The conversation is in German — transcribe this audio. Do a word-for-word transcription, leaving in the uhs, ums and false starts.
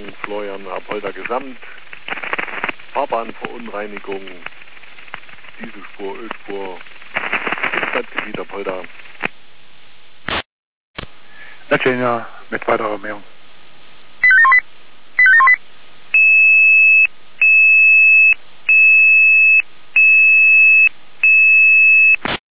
Meldung, Florian Apolda Gesamt, Fahrbahnverunreinigung, Dieselspur, Ölspur, Stadtgebiet Apolda. Netschenia mit weiterer Meldung.